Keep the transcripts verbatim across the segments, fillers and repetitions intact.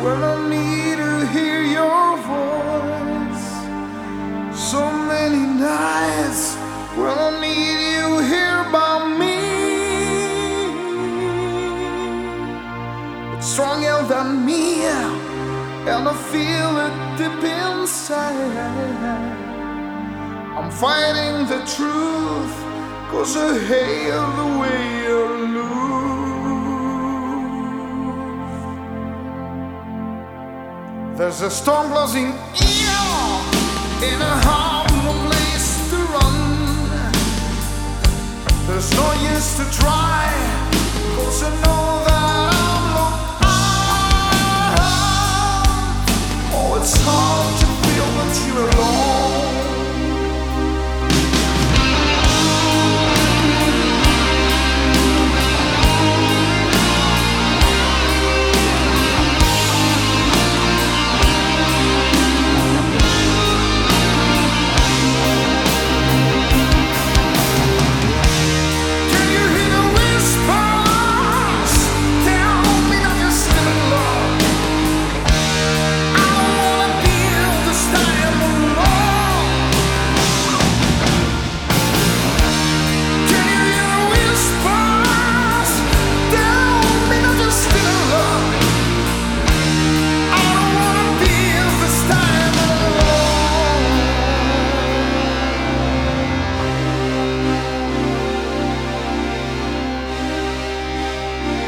when I need to hear your voice. So many nights when I need you here by me. It's stronger than me, and I feel it deep inside. I'm fighting the truth, 'cause I hate the way you lose. There's a storm closing in, in a hard place to run. There's no use to try, 'cause I know that I'm locked out. Oh, it's hard to feel that you're alone.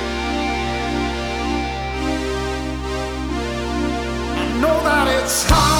It's hard.